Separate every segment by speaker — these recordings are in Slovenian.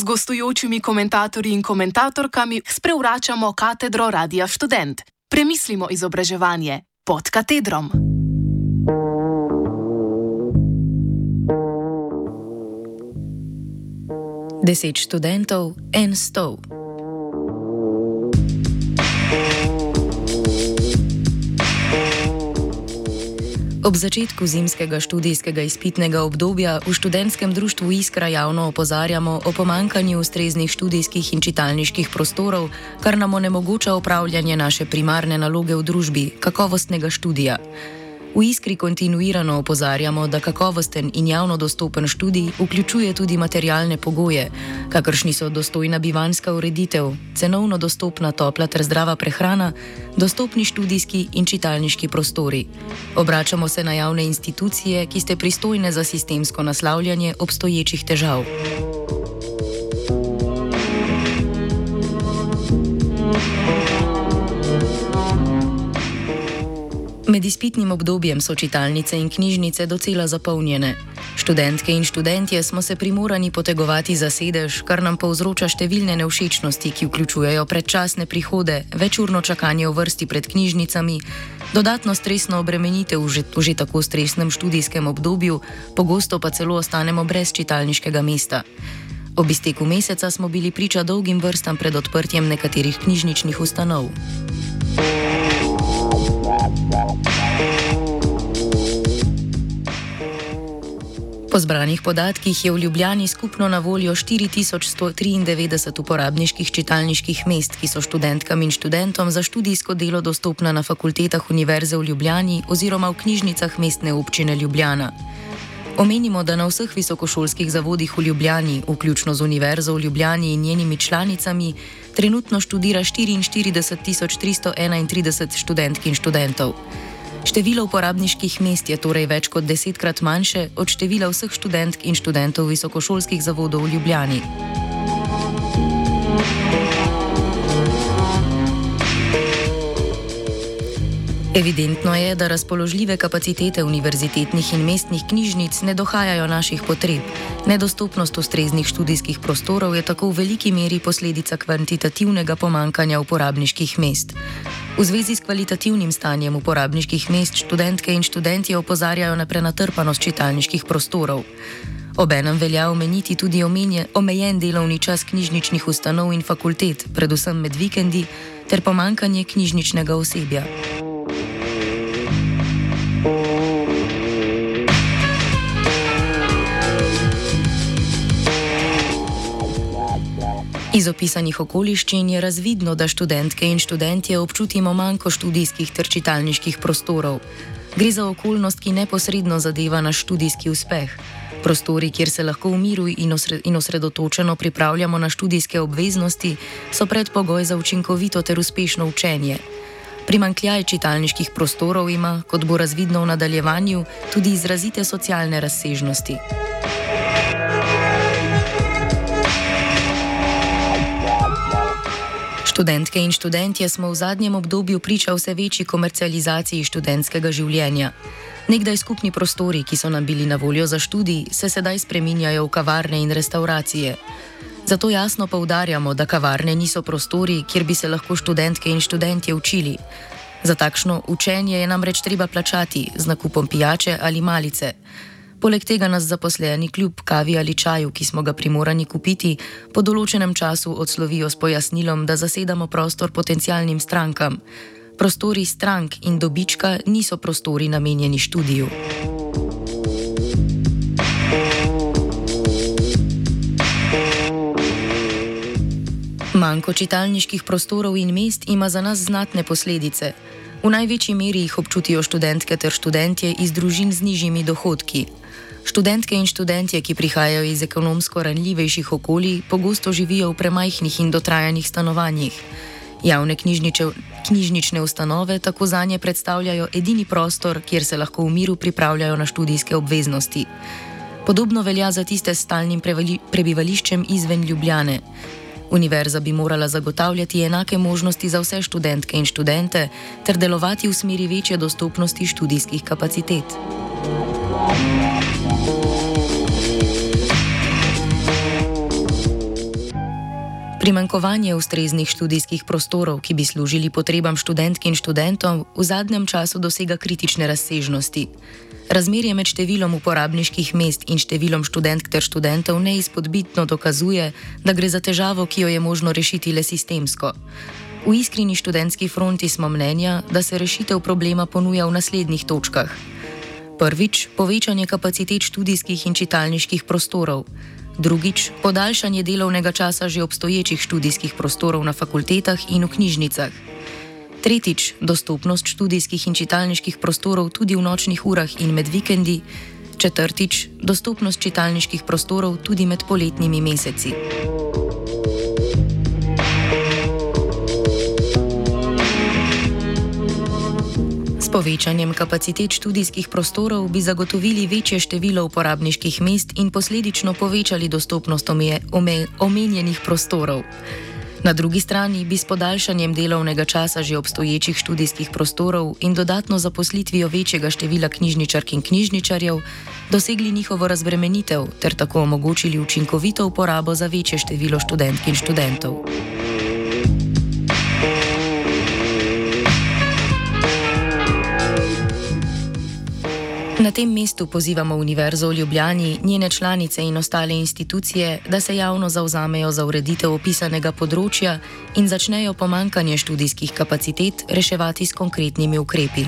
Speaker 1: gostujočimi komentatorji in komentatorkami sprevračamo katedro Radia Študent. Premislimo izobraževanje pod katedrom.
Speaker 2: Deset študentov, en stol. Ob začetku zimskega študijskega izpitnega obdobja v študentskem društvu Iskra javno opozarjamo o pomanjkanju ustreznih študijskih in čitalniških prostorov, kar nam onemogoča opravljanje naše primarne naloge v družbi, kakovostnega študija. V Iskri kontinuirano opozarjamo, da kakovosten in javno dostopen študij vključuje tudi materialne pogoje, kakršni so dostojna bivanjska ureditev, cenovno dostopna topla ter zdrava prehrana, dostopni študijski in čitalniški prostori. Obračamo se na javne institucije, ki ste pristojne za sistemsko naslavljanje obstoječih težav. Med izpitnim obdobjem so čitalnice in knjižnice docela zapolnjene. Študentke in študentje smo se primorani potegovati za sedež, kar nam povzroča številne nevšečnosti, ki vključujejo predčasne prihode, večurno čakanje v vrsti pred knjižnicami, dodatno stresno obremenitev v že tako stresnem študijskem obdobju, pogosto pa celo ostanemo brez čitalniškega mesta. Ob izteku meseca smo bili priča dolgim vrstam pred odprtjem nekaterih knjižničnih ustanov. Po zbranih podatkih je v Ljubljani skupno na voljo 4193 uporabniških čitalniških mest, ki so študentkam in študentom za študijsko delo dostopna na fakultetah Univerze v Ljubljani oziroma v knjižnicah Mestne občine Ljubljana. Omenimo, da na vseh visokošolskih zavodih v Ljubljani, vključno z Univerzo v Ljubljani in njenimi članicami, trenutno študira 44.331 študentk in študentov. Število uporabniških mest je torej več kot 10-krat manjše od števila vseh študentk in študentov visokošolskih zavodov v Ljubljani. Evidentno je, da razpoložljive kapacitete univerzitetnih in mestnih knjižnic ne dohajajo naših potreb. Nedostopnost ustreznih študijskih prostorov je tako v veliki meri posledica kvantitativnega pomankanja uporabniških mest. V zvezi s kvalitativnim stanjem uporabniških mest študentke in študentje opozarjajo na prenatrpanost čitalniških prostorov. Obenem velja omeniti tudi omejen delovni čas knjižničnih ustanov in fakultet, predvsem med vikendi, ter pomankanje knjižničnega osebja. Iz opisanih okoliščin je razvidno, da študentke in študentje občutimo manko študijskih ter čitalniških prostorov. Gre za okolnost, ki neposredno zadeva naš študijski uspeh. Prostori, kjer se lahko v miru in osredotočeno pripravljamo na študijske obveznosti, so predpogoj za učinkovito ter uspešno učenje. Primanjkljaj čitalniških prostorov ima, kot bo razvidno v nadaljevanju, tudi izrazite socialne razsežnosti. Študentke in študentje smo v zadnjem obdobju priča vse večji komercializaciji študentskega življenja. Nekdaj skupni prostori, ki so nam bili na voljo za študij, se sedaj spreminjajo v kavarne in restavracije. Zato jasno poudarjamo, da kavarne niso prostori, kjer bi se lahko študentke in študentje učili. Za takšno učenje je namreč treba plačati z nakupom pijače ali malice. Poleg tega nas zaposleni kljub kavi ali čaju, ki smo ga primorani kupiti, po določenem času odslovijo s pojasnilom, da zasedamo prostor potencialnim strankam. Prostori strank in dobička niso prostori namenjeni študiju. Manko čitalniških prostorov in mest ima za nas znatne posledice. V največji meri jih občutijo študentke ter študentje iz družin z nižjimi dohodki. Študentke in študentje, ki prihajajo iz ekonomsko ranljivejših okolij, pogosto živijo v premajhnih in dotrajanih stanovanjih. Javne knjižnične ustanove tako zanje predstavljajo edini prostor, kjer se lahko v miru pripravljajo na študijske obveznosti. Podobno velja za tiste s stalnim prebivališčem izven Ljubljane. Univerza bi morala zagotavljati enake možnosti za vse študentke in študente ter delovati v smeri večje dostopnosti študijskih kapacitet. Primanjkovanje ustreznih študijskih prostorov, ki bi služili potrebam študentk in študentov, v zadnjem času dosega kritične razsežnosti. Razmerje med številom uporabniških mest in številom študentk ter študentov neizpodbitno dokazuje, da gre za težavo, ki jo je možno rešiti le sistemsko. V Iskreni študentski fronti smo mnenja, da se rešitev problema ponuja v naslednjih točkah. Prvič, povečanje kapacitet študijskih in čitalniških prostorov. Drugič, podaljšanje delovnega časa že obstoječih študijskih prostorov na fakultetah in v knjižnicah. Tretjič, dostopnost študijskih in čitalniških prostorov tudi v nočnih urah in med vikendi. Četrtič, dostopnost čitalniških prostorov tudi med poletnimi meseci. S povečanjem kapacitet študijskih prostorov bi zagotovili večje število uporabniških mest in posledično povečali dostopnost omenjenih prostorov. Na drugi strani bi s podaljšanjem delovnega časa že obstoječih študijskih prostorov in dodatno zaposlitvijo večjega števila knjižničark in knjižničarjev dosegli njihovo razbremenitev ter tako omogočili učinkovito uporabo za večje število študentk in študentov. Na tem mestu pozivamo Univerzo v Ljubljani, njene članice in ostale institucije, da se javno zavzamejo za ureditev opisanega področja in začnejo pomanjkanje študijskih kapacitet reševati s konkretnimi ukrepi.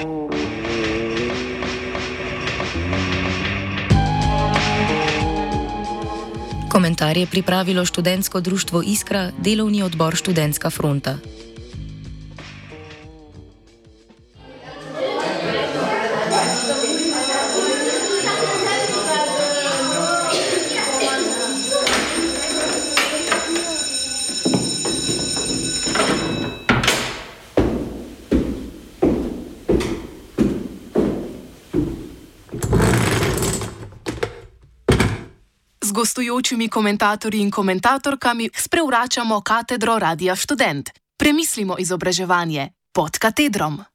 Speaker 2: Komentar je pripravilo študentsko društvo Iskra, delovni odbor Študentska fronta.
Speaker 1: Z gostujočimi komentatorji in komentatorkami sprevračamo katedro Radia Študent. Premislimo izobraževanje pod katedrom.